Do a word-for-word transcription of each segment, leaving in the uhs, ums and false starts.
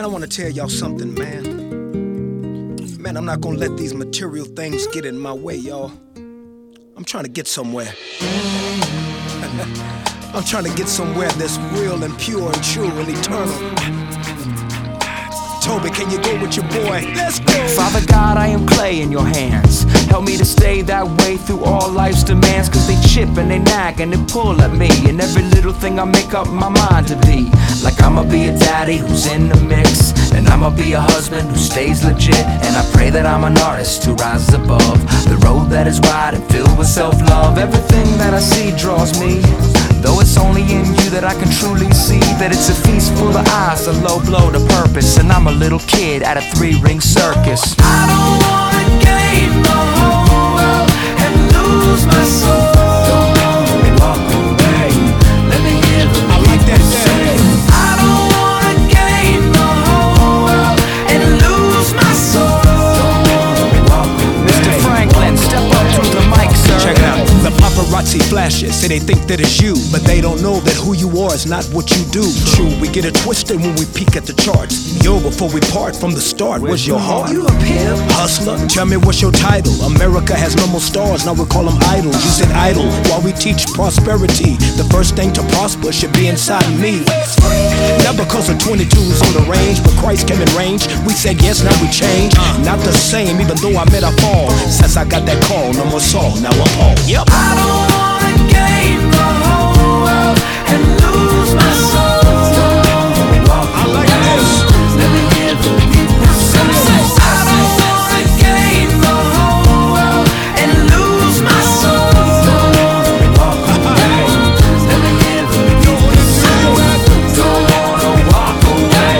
Man, I want to tell y'all something, man. Man, I'm not gonna let these material things get in my way, y'all. I'm trying to get somewhere. I'm trying to get somewhere that's real and pure and true and eternal. Toby, can you go with your boy? Let's go! Father God, I am clay in your hands. Help me to stay that way through all life's demands, cause they chip and they nag and they pull at me, and every little thing I make up my mind to be. Like I'ma be a daddy who's in the mix, and I'ma be a husband who stays legit, and I pray that I'm an artist who rises above the road that is wide and filled with self-love. Everything that I see draws me, though it's only in you that I can truly see that it's a feast full of eyes, a low blow to purpose, and I'm a little kid at a three-ring circus. I don't wanna gain the whole world and lose my soul. Don't wanna walk away, let me hear the I like that say. I don't wanna gain the whole world and lose my soul. Don't wanna walk away. Mister Franklin, step up to the mic, sir. Check it out. The paparazzi flashes, say they think that it's you, but they don't know that who you are is not what you do. True, we get it twisted when we peek at the charts. Yo, before we part from the start, where's your heart? You a pimp? Hustler, tell me what's your title? America has no more stars, now we call them idols. You said idle, while we teach prosperity. The first thing to prosper should be inside of me. Not because of twenty-twos on the range, but Christ came in range. We said yes, now we change. Not the same, even though I met a fall. Since I got that call, no more Saul, now I'm Paul. Yep. I don't wanna gain the whole world and lose my soul. I like this. Let me hear the people say, I don't wanna gain the whole world and lose my soul. Let me hear the people say, don't wanna walk away.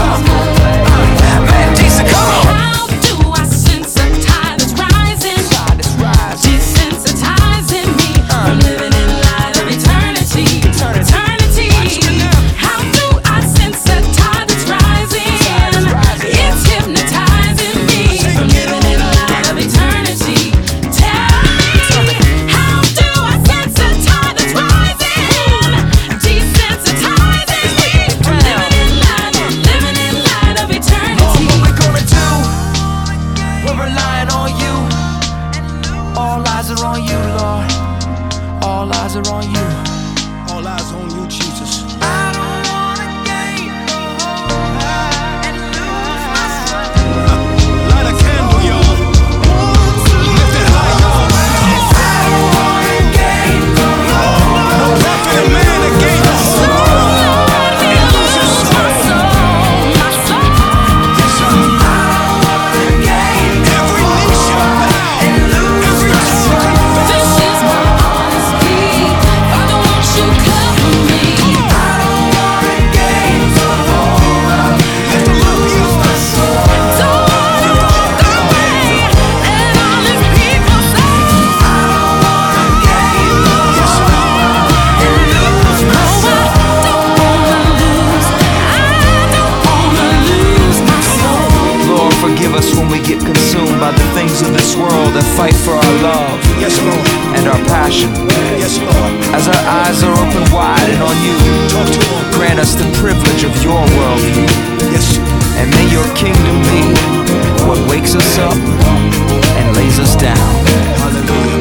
Man, Jason, come on. How do I sense a tide that's rising? Desensitizing me from living in light of eternity. Eternity. How do I sense a tide that's rising? It's hypnotizing me from living in light of eternity. Tell me, how do I sense a tide that's rising? Desensitizing me from living in light, living in light of eternity. What we're gonna do? We're relying on you. All eyes are on you, Lord. All eyes are on you. All eyes on you, Jesus. I don't wanna gain the whole world and lose my soul. Light a candle, y'all. Lift it high, y'all. I don't wanna gain the whole world. No prophet of man that gained the whole world and lose his soul. Yes, sir. Every knee shall bow, every tongue confess. This is my honesty. Father, won't you cover me? I don't wanna gain the whole world Lift them up, y'all. Don't wanna walk away. Let all these people say, I don't wanna gain the Yes, whole sir. world and lose my no, soul. I don't wanna lose. I don't wanna lose my soul. Lord, forgive us when we get consumed by the things of this world that fight for our love Yes, Lord. and our passion. Yes, Lord. As our eyes are open wide and on you, Talk to him. grant us the privilege of your worldview, Yes. and may your kingdom be what wakes us up and lays us down. Hallelujah.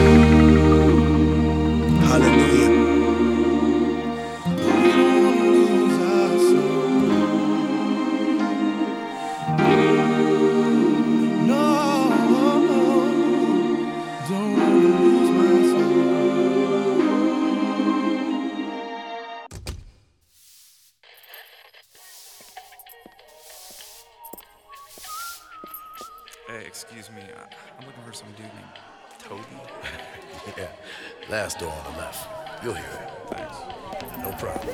Hallelujah. Hey, excuse me. I, I'm looking for some dude named Toby. Yeah, last door on the left. You'll hear it. Thanks. No problem.